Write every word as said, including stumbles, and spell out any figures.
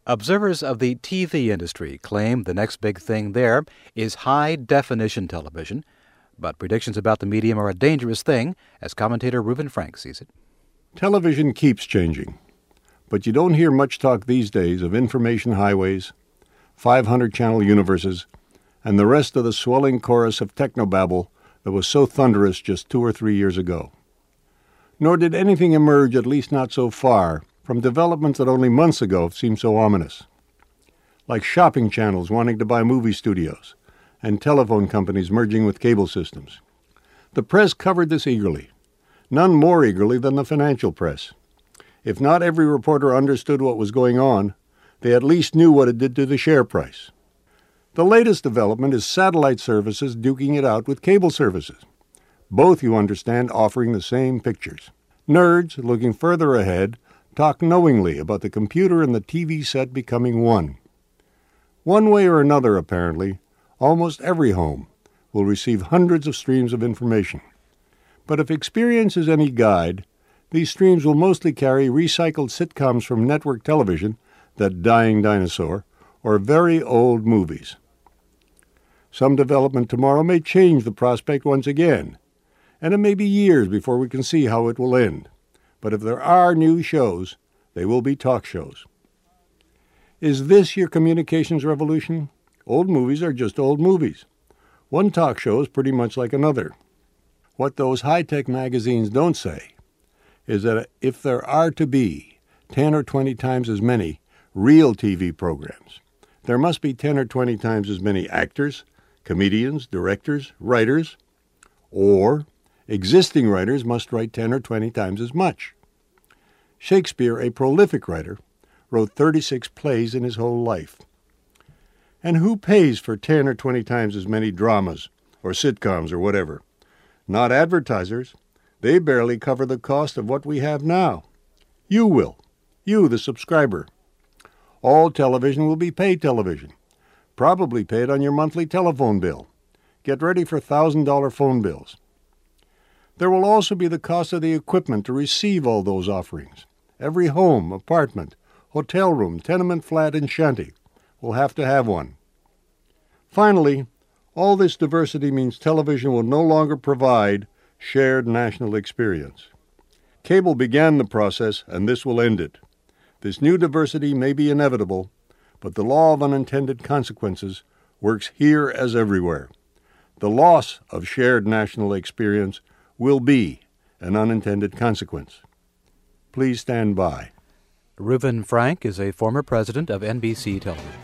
Observers of the T V industry claim the next big thing there is high-definition television, but predictions about the medium are a dangerous thing, as commentator Reuven Frank sees it. Television keeps changing, but you don't hear much talk these days of information highways, five hundred channel universes, and the rest of the swelling chorus of technobabble that was so thunderous just two or three years ago. Nor did anything emerge, at least not so far, from developments that only months ago seemed so ominous, like shopping channels wanting to buy movie studios and telephone companies merging with cable systems. The press covered this eagerly, none more eagerly than the financial press. If not every reporter understood what was going on, they at least knew what it did to the share price. The latest development is satellite services duking it out with cable services, both, you understand, offering the same pictures. Nerds, looking further ahead, talk knowingly about the computer and the T V set becoming one. One way or another, apparently, almost every home will receive hundreds of streams of information. But if experience is any guide, these streams will mostly carry recycled sitcoms from network television, That Dying Dinosaur, or very old movies. Some development tomorrow may change the prospect once again, and it may be years before we can see how it will end. But if there are new shows, they will be talk shows. Is this your communications revolution? Old movies are just old movies. One talk show is pretty much like another. What those high-tech magazines don't say is that if there are to be ten or twenty times as many real T V programs, there must be ten or twenty times as many actors, comedians, directors, writers, or existing writers must write ten or twenty times as much. Shakespeare, a prolific writer, wrote thirty-six plays in his whole life. And who pays for ten or twenty times as many dramas or sitcoms or whatever? Not advertisers. They barely cover the cost of what we have now. You will. You, the subscriber. All television will be paid television. Probably paid on your monthly telephone bill. Get ready for one thousand dollars phone bills. There will also be the cost of the equipment to receive all those offerings. Every home, apartment, hotel room, tenement flat, and shanty will have to have one. Finally, all this diversity means television will no longer provide shared national experience. Cable began the process, and this will end it. This new diversity may be inevitable, but the law of unintended consequences works here as everywhere. The loss of shared national experience will be an unintended consequence. Please stand by. Reuven Frank is a former president of N B C Television.